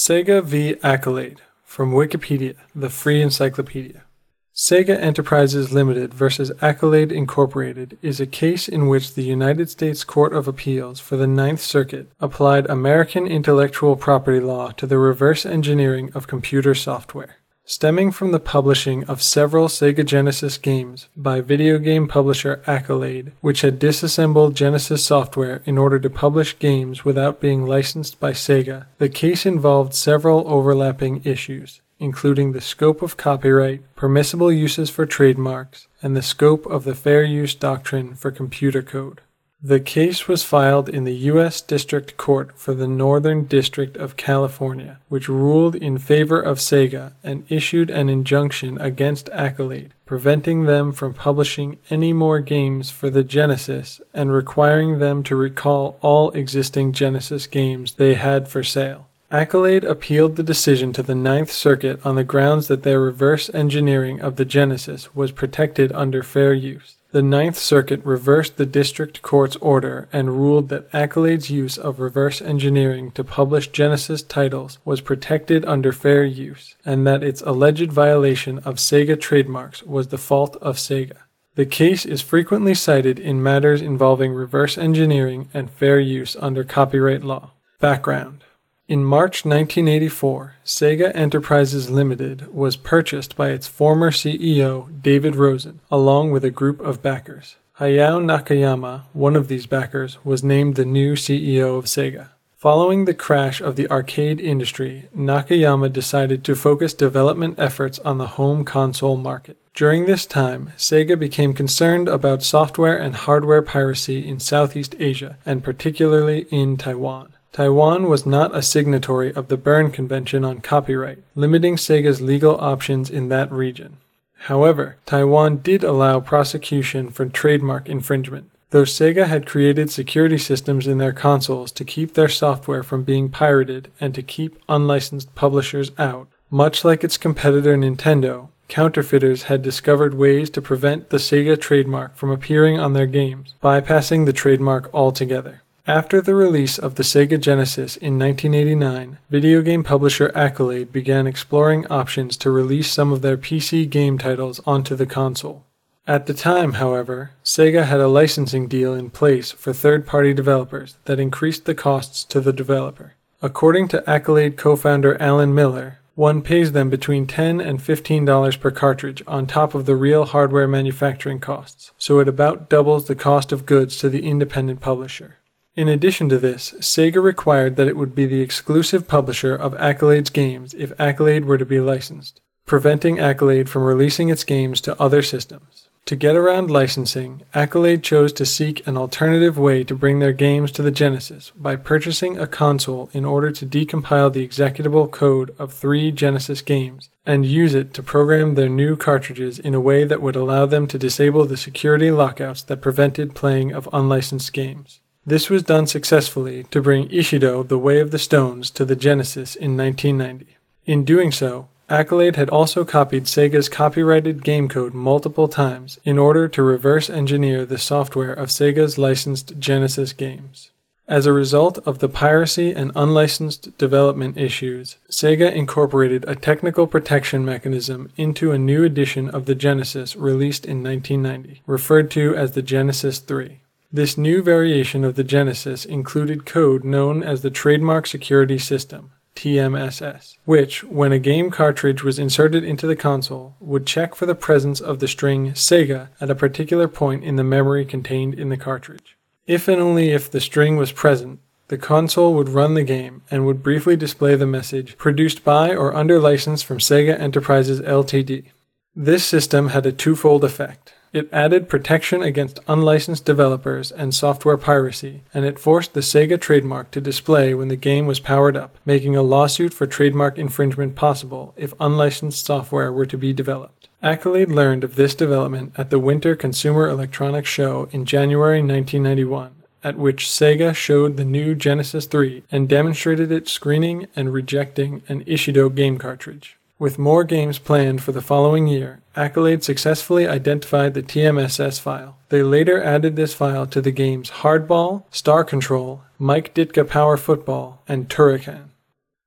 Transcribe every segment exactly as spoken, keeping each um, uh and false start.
Sega v. Accolade, from Wikipedia, the free encyclopedia. Sega Enterprises Limited versus Accolade Incorporated is a case in which the United States Court of Appeals for the Ninth Circuit applied American intellectual property law to the reverse engineering of computer software. Stemming from the publishing of several Sega Genesis games by video game publisher Accolade, which had disassembled Genesis software in order to publish games without being licensed by Sega, the case involved several overlapping issues, including the scope of copyright, permissible uses for trademarks, and the scope of the fair use doctrine for computer code. The case was filed in the U S District Court for the Northern District of California, which ruled in favor of Sega and issued an injunction against Accolade, preventing them from publishing any more games for the Genesis and requiring them to recall all existing Genesis games they had for sale. Accolade appealed the decision to the Ninth Circuit on the grounds that their reverse engineering of the Genesis was protected under fair use. The Ninth Circuit reversed the District Court's order and ruled that Accolade's use of reverse engineering to publish Genesis titles was protected under fair use, and that its alleged violation of Sega trademarks was the fault of Sega. The case is frequently cited in matters involving reverse engineering and fair use under copyright law. Background. In March nineteen eighty-four, Sega Enterprises Limited was purchased by its former C E O, David Rosen, along with a group of backers. Hayao Nakayama, one of these backers, was named the new C E O of Sega. Following the crash of the arcade industry, Nakayama decided to focus development efforts on the home console market. During this time, Sega became concerned about software and hardware piracy in Southeast Asia, and particularly in Taiwan. Taiwan was not a signatory of the Berne Convention on Copyright, limiting Sega's legal options in that region. However, Taiwan did allow prosecution for trademark infringement. Though Sega had created security systems in their consoles to keep their software from being pirated and to keep unlicensed publishers out, much like its competitor Nintendo, counterfeiters had discovered ways to prevent the Sega trademark from appearing on their games, bypassing the trademark altogether. After the release of the Sega Genesis in nineteen eighty-nine, video game publisher Accolade began exploring options to release some of their P C game titles onto the console. At the time, however, Sega had a licensing deal in place for third-party developers that increased the costs to the developer. According to Accolade co-founder Alan Miller, one pays them between ten dollars and fifteen dollars per cartridge on top of the real hardware manufacturing costs, so it about doubles the cost of goods to the independent publisher. In addition to this, Sega required that it would be the exclusive publisher of Accolade's games if Accolade were to be licensed, preventing Accolade from releasing its games to other systems. To get around licensing, Accolade chose to seek an alternative way to bring their games to the Genesis by purchasing a console in order to decompile the executable code of three Genesis games and use it to program their new cartridges in a way that would allow them to disable the security lockouts that prevented playing of unlicensed games. This was done successfully to bring Ishido The Way of the Stones to the Genesis in nineteen ninety. In doing so, Accolade had also copied Sega's copyrighted game code multiple times in order to reverse engineer the software of Sega's licensed Genesis games. As a result of the piracy and unlicensed development issues, Sega incorporated a technical protection mechanism into a new edition of the Genesis released in nineteen ninety, referred to as the Genesis three. This new variation of the Genesis included code known as the Trademark Security System, T M S S, which, when a game cartridge was inserted into the console, would check for the presence of the string Sega at a particular point in the memory contained in the cartridge. If and only if the string was present, the console would run the game and would briefly display the message, produced by or under license from Sega Enterprises Limited. This system had a twofold effect. It added protection against unlicensed developers and software piracy, and it forced the Sega trademark to display when the game was powered up, making a lawsuit for trademark infringement possible if unlicensed software were to be developed. Accolade learned of this development at the Winter Consumer Electronics Show in January nineteen ninety-one, at which Sega showed the new Genesis three and demonstrated it screening and rejecting an Ishido game cartridge. With more games planned for the following year, Accolade successfully identified the T M S S file. They later added this file to the games Hardball, Star Control, Mike Ditka Power Football, and Turrican.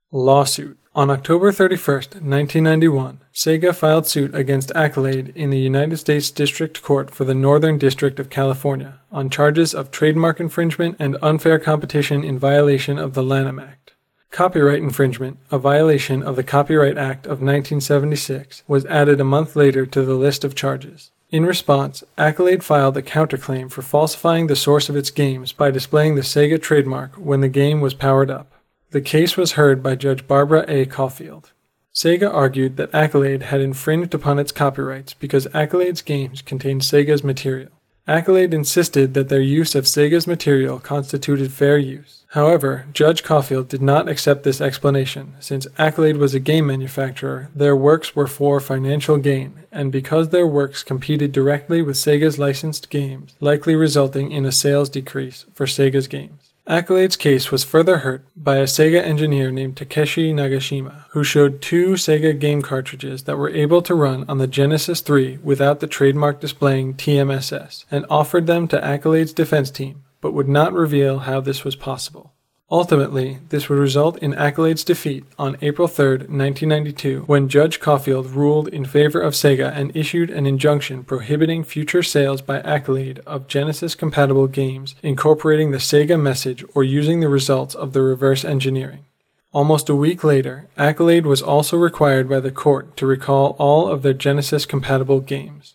Lawsuit. On October thirty-first, nineteen ninety-one, Sega filed suit against Accolade in the United States District Court for the Northern District of California on charges of trademark infringement and unfair competition in violation of the Lanham Act. Copyright infringement, a violation of the Copyright Act of nineteen seventy-six, was added a month later to the list of charges. In response, Accolade filed a counterclaim for falsifying the source of its games by displaying the Sega trademark when the game was powered up. The case was heard by Judge Barbara A. Caulfield. Sega argued that Accolade had infringed upon its copyrights because Accolade's games contained Sega's material. Accolade insisted that their use of Sega's material constituted fair use. However, Judge Caulfield did not accept this explanation, since Accolade was a game manufacturer, their works were for financial gain, and because their works competed directly with Sega's licensed games, likely resulting in a sales decrease for Sega's games. Accolade's case was further hurt by a Sega engineer named Takeshi Nagashima, who showed two Sega game cartridges that were able to run on the Genesis three without the trademark displaying T M S S, and offered them to Accolade's defense team, but would not reveal how this was possible. Ultimately, this would result in Accolade's defeat on April third, nineteen ninety-two, when Judge Caulfield ruled in favor of Sega and issued an injunction prohibiting future sales by Accolade of Genesis-compatible games incorporating the Sega message or using the results of the reverse engineering. Almost a week later, Accolade was also required by the court to recall all of their Genesis-compatible games.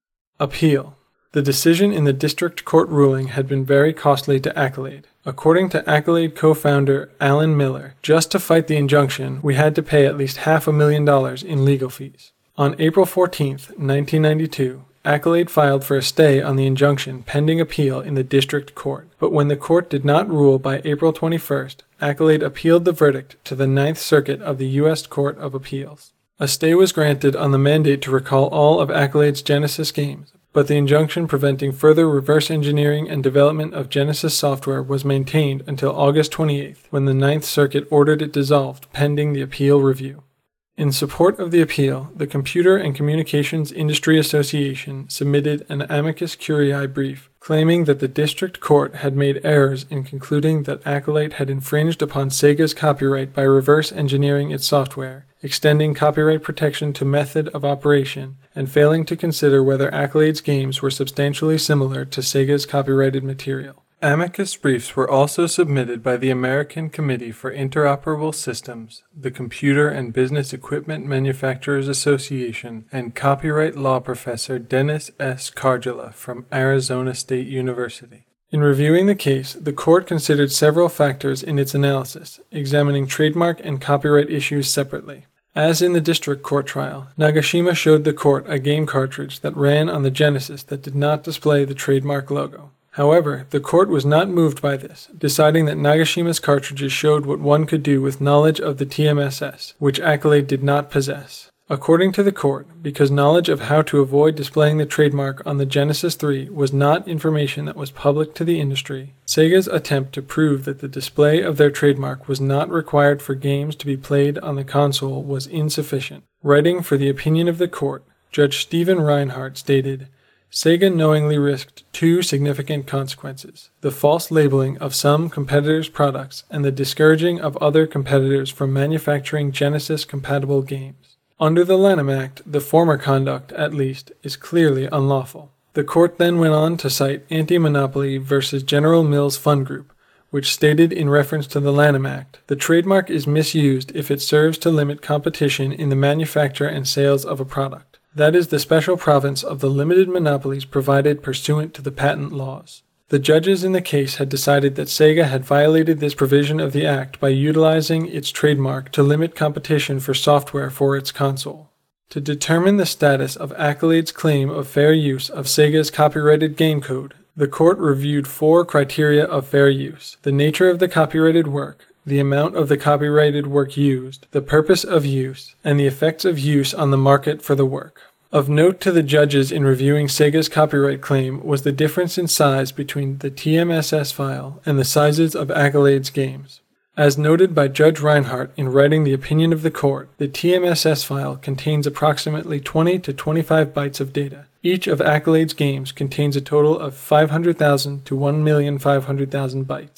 Appeal. The decision in the district court ruling had been very costly to Accolade. According to Accolade co-founder Alan Miller, just to fight the injunction, we had to pay at least half a million dollars in legal fees. On April fourteenth, nineteen ninety-two, Accolade filed for a stay on the injunction pending appeal in the district court, but when the court did not rule by April twenty-first, Accolade appealed the verdict to the Ninth Circuit of the U S Court of Appeals. A stay was granted on the mandate to recall all of Accolade's Genesis games, but the injunction preventing further reverse engineering and development of Genesis software was maintained until August twenty-eighth, when the Ninth Circuit ordered it dissolved pending the appeal review. In support of the appeal, the Computer and Communications Industry Association submitted an amicus curiae brief, claiming that the district court had made errors in concluding that Accolade had infringed upon Sega's copyright by reverse engineering its software, extending copyright protection to method of operation, and failing to consider whether Accolade's games were substantially similar to Sega's copyrighted material. Amicus briefs were also submitted by the American Committee for Interoperable Systems, the Computer and Business Equipment Manufacturers Association, and copyright law professor Dennis S. Cardula from Arizona State University. In reviewing the case, the court considered several factors in its analysis, examining trademark and copyright issues separately. As in the district court trial, Nagashima showed the court a game cartridge that ran on the Genesis that did not display the trademark logo. However, the court was not moved by this, deciding that Nagashima's cartridges showed what one could do with knowledge of the T M S S, which Accolade did not possess. According to the court, because knowledge of how to avoid displaying the trademark on the Genesis three was not information that was public to the industry, Sega's attempt to prove that the display of their trademark was not required for games to be played on the console was insufficient. Writing for the opinion of the court, Judge Stephen Reinhardt stated, Sega knowingly risked two significant consequences: the false labeling of some competitors' products and the discouraging of other competitors from manufacturing Genesis-compatible games. Under the Lanham Act, the former conduct, at least, is clearly unlawful. The court then went on to cite Anti-Monopoly versus General Mills Fund Group, which stated in reference to the Lanham Act, the trademark is misused if it serves to limit competition in the manufacture and sales of a product. That is the special province of the limited monopolies provided pursuant to the patent laws. The judges in the case had decided that Sega had violated this provision of the Act by utilizing its trademark to limit competition for software for its console. To determine the status of Accolade's claim of fair use of Sega's copyrighted game code, the court reviewed four criteria of fair use: the nature of the copyrighted work, the amount of the copyrighted work used, the purpose of use, and the effects of use on the market for the work. Of note to the judges in reviewing Sega's copyright claim was the difference in size between the T M S S file and the sizes of Accolade's games. As noted by Judge Reinhardt in writing the opinion of the court, the T M S S file contains approximately twenty to twenty-five bytes of data. Each of Accolade's games contains a total of five hundred thousand to one million five hundred thousand bytes.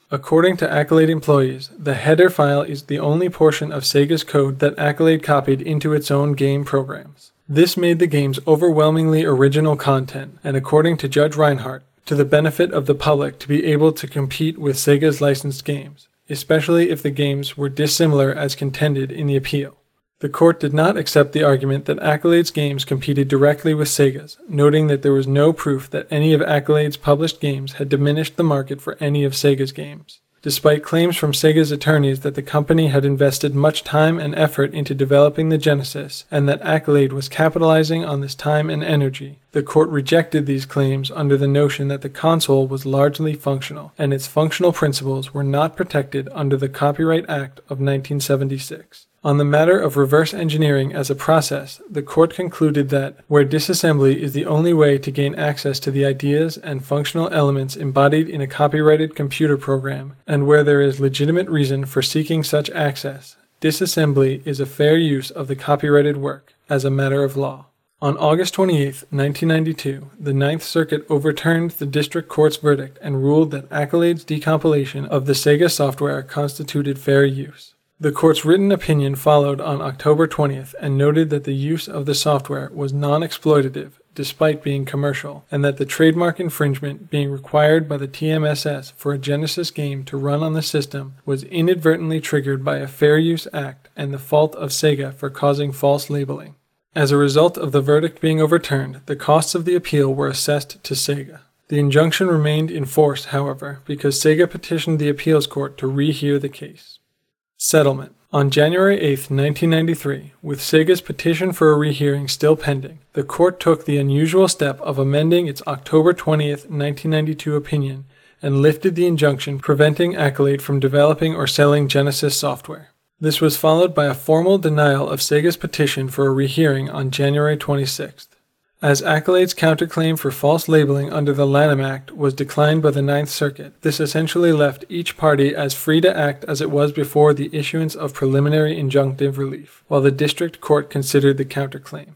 According to Accolade employees, the header file is the only portion of Sega's code that Accolade copied into its own game programs. This made the game's overwhelmingly original content, and according to Judge Reinhardt, to the benefit of the public to be able to compete with Sega's licensed games, especially if the games were dissimilar as contended in the appeal. The court did not accept the argument that Accolade's games competed directly with Sega's, noting that there was no proof that any of Accolade's published games had diminished the market for any of Sega's games. Despite claims from Sega's attorneys that the company had invested much time and effort into developing the Genesis and that Accolade was capitalizing on this time and energy, the court rejected these claims under the notion that the console was largely functional and its functional principles were not protected under the Copyright Act of nineteen seventy-six. On the matter of reverse engineering as a process, the court concluded that where disassembly is the only way to gain access to the ideas and functional elements embodied in a copyrighted computer program, and where there is legitimate reason for seeking such access, disassembly is a fair use of the copyrighted work as a matter of law. On August twenty-eighth, nineteen ninety-two, the Ninth Circuit overturned the district court's verdict and ruled that Accolade's decompilation of the Sega software constituted fair use. The court's written opinion followed on October twentieth and noted that the use of the software was non-exploitative despite being commercial, and that the trademark infringement being required by the T M S S for a Genesis game to run on the system was inadvertently triggered by a Fair Use Act and the fault of Sega for causing false labeling. As a result of the verdict being overturned, the costs of the appeal were assessed to Sega. The injunction remained in force, however, because Sega petitioned the appeals court to rehear the case. Settlement. On January eighth, nineteen ninety-three, with Sega's petition for a rehearing still pending, the court took the unusual step of amending its October twentieth, nineteen ninety-two opinion and lifted the injunction preventing Accolade from developing or selling Genesis software. This was followed by a formal denial of Sega's petition for a rehearing on January twenty-sixth. As Accolade's counterclaim for false labeling under the Lanham Act was declined by the Ninth Circuit, this essentially left each party as free to act as it was before the issuance of preliminary injunctive relief, while the district court considered the counterclaim.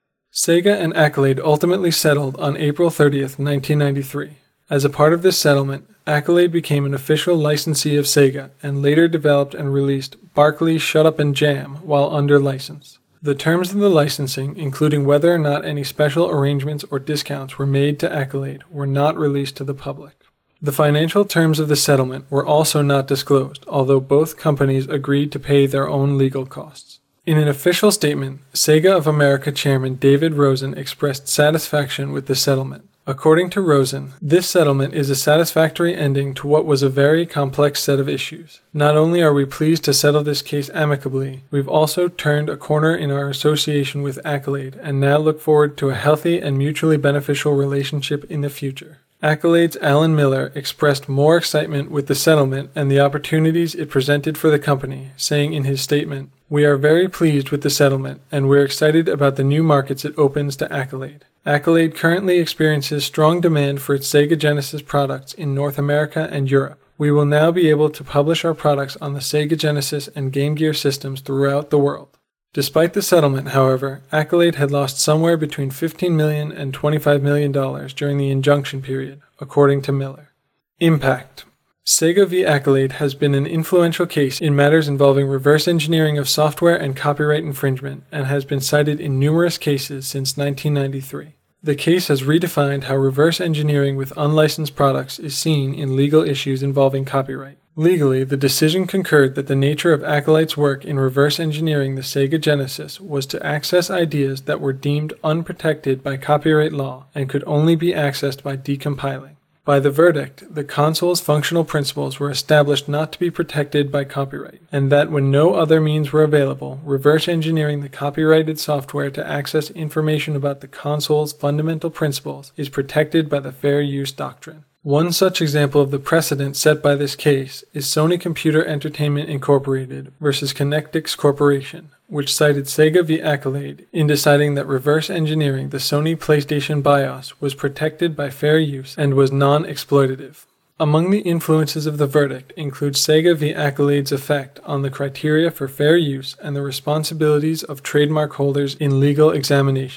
Sega and Accolade ultimately settled on April thirtieth, nineteen ninety-three. As a part of this settlement, Accolade became an official licensee of Sega and later developed and released Barkley's Shut Up and Jam while under license. The terms of the licensing, including whether or not any special arrangements or discounts were made to Accolade, were not released to the public. The financial terms of the settlement were also not disclosed, although both companies agreed to pay their own legal costs. In an official statement, Sega of America chairman David Rosen expressed satisfaction with the settlement. According to Rosen, this settlement is a satisfactory ending to what was a very complex set of issues. Not only are we pleased to settle this case amicably, we've also turned a corner in our association with Accolade and now look forward to a healthy and mutually beneficial relationship in the future. Accolade's Alan Miller expressed more excitement with the settlement and the opportunities it presented for the company, saying in his statement, "We are very pleased with the settlement, and we're excited about the new markets it opens to Accolade. Accolade currently experiences strong demand for its Sega Genesis products in North America and Europe. We will now be able to publish our products on the Sega Genesis and Game Gear systems throughout the world." Despite the settlement, however, Accolade had lost somewhere between fifteen million dollars and twenty-five million dollars during the injunction period, according to Miller. Impact. Sega v. Accolade has been an influential case in matters involving reverse engineering of software and copyright infringement, and has been cited in numerous cases since nineteen ninety-three. The case has redefined how reverse engineering with unlicensed products is seen in legal issues involving copyright. Legally, the decision concurred that the nature of Accolade's work in reverse engineering the Sega Genesis was to access ideas that were deemed unprotected by copyright law and could only be accessed by decompiling. By the verdict, the console's functional principles were established not to be protected by copyright, and that when no other means were available, reverse engineering the copyrighted software to access information about the console's fundamental principles is protected by the fair use doctrine. One such example of the precedent set by this case is Sony Computer Entertainment Incorporated versus Connectix Corporation, which cited Sega v. Accolade in deciding that reverse engineering the Sony PlayStation BIOS was protected by fair use and was non-exploitative. Among the influences of the verdict include Sega v. Accolade's effect on the criteria for fair use and the responsibilities of trademark holders in legal examinations.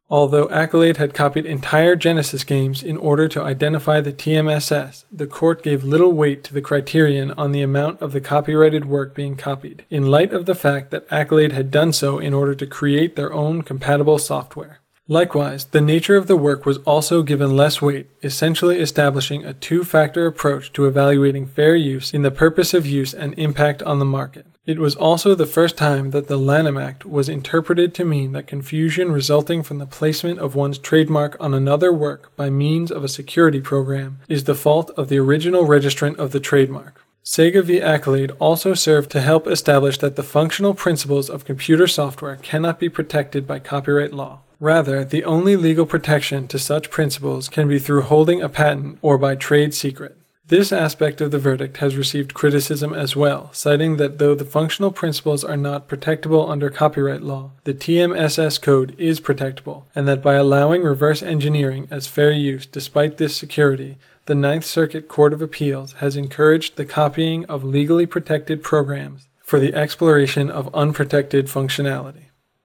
Although Accolade had copied entire Genesis games in order to identify the T M S S, the court gave little weight to the criterion on the amount of the copyrighted work being copied, in light of the fact that Accolade had done so in order to create their own compatible software. Likewise, the nature of the work was also given less weight, essentially establishing a two-factor approach to evaluating fair use in the purpose of use and impact on the market. It was also the first time that the Lanham Act was interpreted to mean that confusion resulting from the placement of one's trademark on another work by means of a security program is the fault of the original registrant of the trademark. Sega v. Accolade also served to help establish that the functional principles of computer software cannot be protected by copyright law. Rather, the only legal protection to such principles can be through holding a patent or by trade secret. This aspect of the verdict has received criticism as well, citing that though the functional principles are not protectable under copyright law, the T M S S code is protectable, and that by allowing reverse engineering as fair use despite this security, the Ninth Circuit Court of Appeals has encouraged the copying of legally protected programs for the exploration of unprotected functionality.